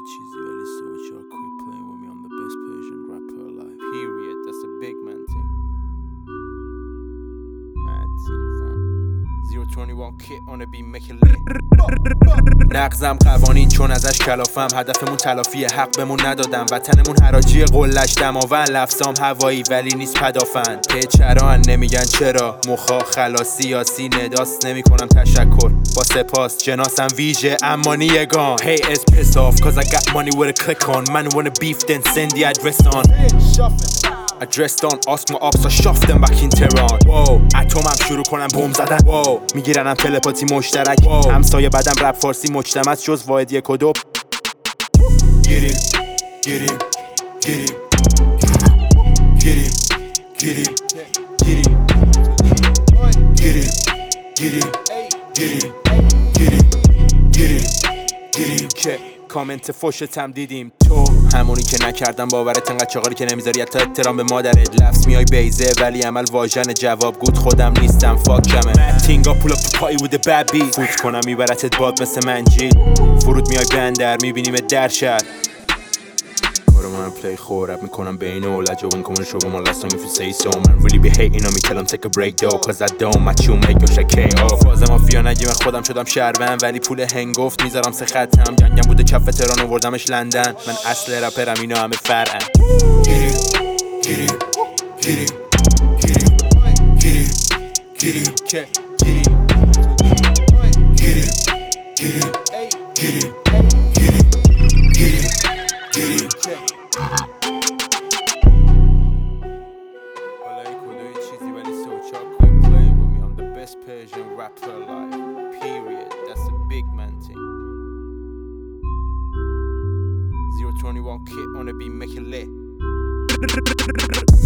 چیزی ولی سوچا quit playing with me. I'm the best Persian rapper alive. Period. That's a big man thing. Mad thing fam. 021 kit on a beat make it lit. نقضم قوانین چون ازش کلافم. هدفمون تلافی حق بمون ندادم. وطنمون حراجی قلش دماوند. لفظام هوایی ولی نیست پدافند. که چرا نمیگن چرا. مخا خلاص سیاسی نداست نمیکنم تشکر. با سپاس جناسم ویژه اما نیگان. Hey it's piss off cause I got money with a click on. Man wanna beef then send the address on. Addressed on ask my ops I shove them back in Tehran. اتمم شروع کنم بم زدن. میگیرنم تلپاتی مشترک. همسایه بدم رپ فارسی مجتمع جز واحد یک و دو. Get him, get him, get him, get him, get him, get him, get him, get him, get him, get him, get him, get him. که کامنت فوشتم دیدیم تو همونی که نکردم باورت انقدر چاقالی که نمیذاری حتی احترام به مادرت. لفظ میای بیزه ولی عمل واژن جواب گود خودم نیستم فاک جمه. تینگا پول اپ تو پای with the bad beat. فوت کنم میبرتت باد مثل منجی. فرود میای بندر میبینیم در شهر. کارو من پلی خورب میکنم بین اولاد جوان کمون شو ما last time if you say so man really be hating on me tell them take a break though cause I don't match you make your shake KO. فاز مافیا نگی من خودم شدم شهروند ولی پول هنگفت میذارم سه خطم. جنگم بوده کف تهران آوردمش لندن. من اصل رپرم اینا همه فرعن. Get him, get him, get him, get him, get him, get him, get him, get him, get him, get him, get him, get him. Persian rapper alive. Period. That's a big man thing. 021 kit on a beat make it lit.